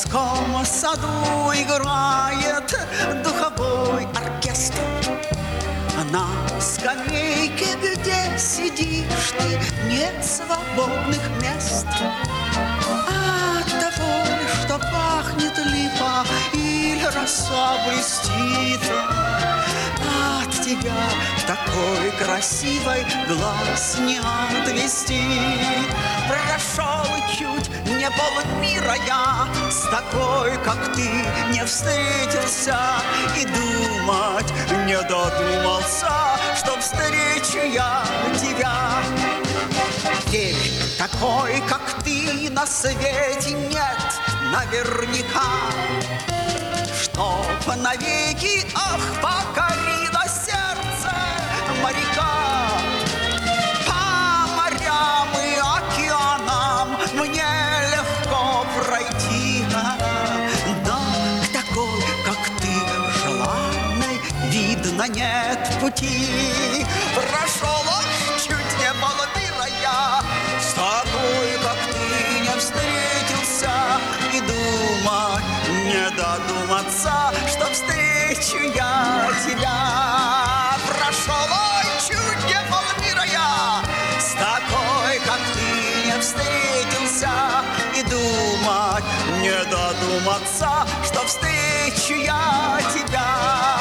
детском саду играет духовой оркестр. На скамейке, где сидишь ты, нет свободных мест. От того, что пахнет липа или роса блестит, от тебя такой красивой глаз не отвести. Прошел чуть не полмира я, с такой, как ты, не встретился. И думать не додумался, что встречу я тебя. Верь, такой, как ты, на свете нет наверняка, чтоб навеки, ах, покорило сердце моряка. По морям и океанам мне легко пройти, но к такой, как ты, желанной, видно, нет пути. Прошел чуть не полмира я, с такой, как ты, не встретился. И думать не додуматься, что встречу я тебя. Прошел чуть не полмира я, с такой, как ты, не встретился. И думать не додуматься, что встречу я тебя.